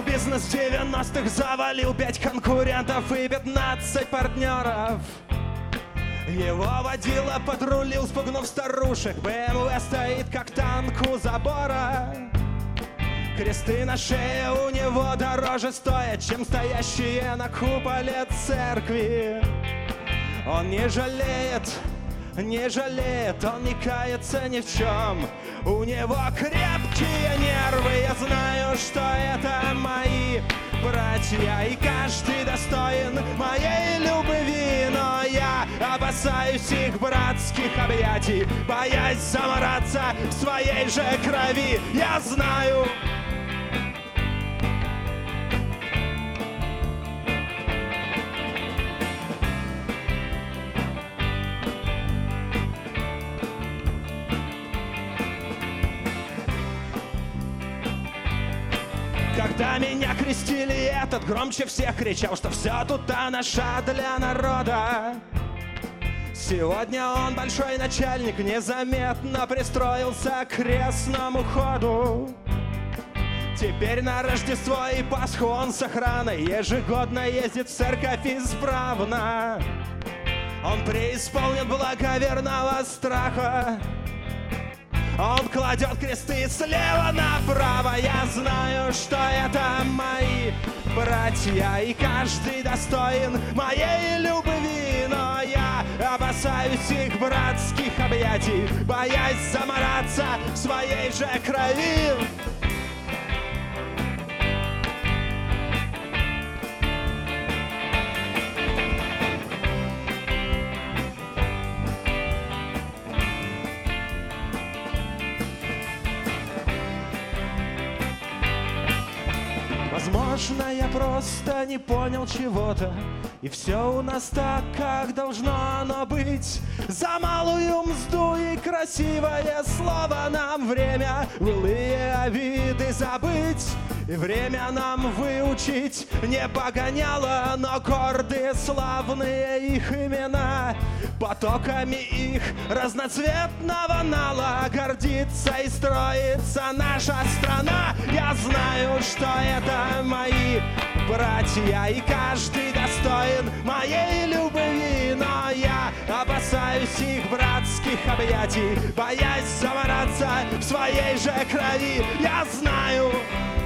Был бизнес в 90-х, завалил 5 конкурентов и 15 партнеров. Его водила подрулил, спугнув старушек. БМВ стоит как танк у забора. Кресты на шее у него дороже стоят, чем стоящие на куполе церкви. Он не жалеет, не жалеет, он не кается ни в чем. У него крепкие нервы, я знаю, что это мои братья, и каждый достоин моей любви. Но я опасаюсь их братских объятий, боясь замораться в своей же крови. Я знаю, когда меня крестили, этот громче всех кричал, что все тут наша для народа. Сегодня он большой начальник, незаметно пристроился к крестному ходу. Теперь на Рождество и Пасху он с охраной ежегодно ездит в церковь исправно. Он преисполнен благоверного страха. Он кладет кресты слева направо. Я знаю, что это мои братья, и каждый достоин моей любви. Но я опасаюсь их братских объятий, боясь замораться в своей же крови. Возможно, я просто не понял чего-то, и все у нас так, как должно оно быть. За малую мзду и красивое слово нам время былые обиды забыть. И время нам выучить не погоняло, но гордые славные их имена. Потоками их разноцветного нала гордится и строится наша страна. Я знаю, что это мои братья, и каждый достоин моей любви. Но я опасаюсь их братских объятий, боясь замораться в своей же крови. Я знаю,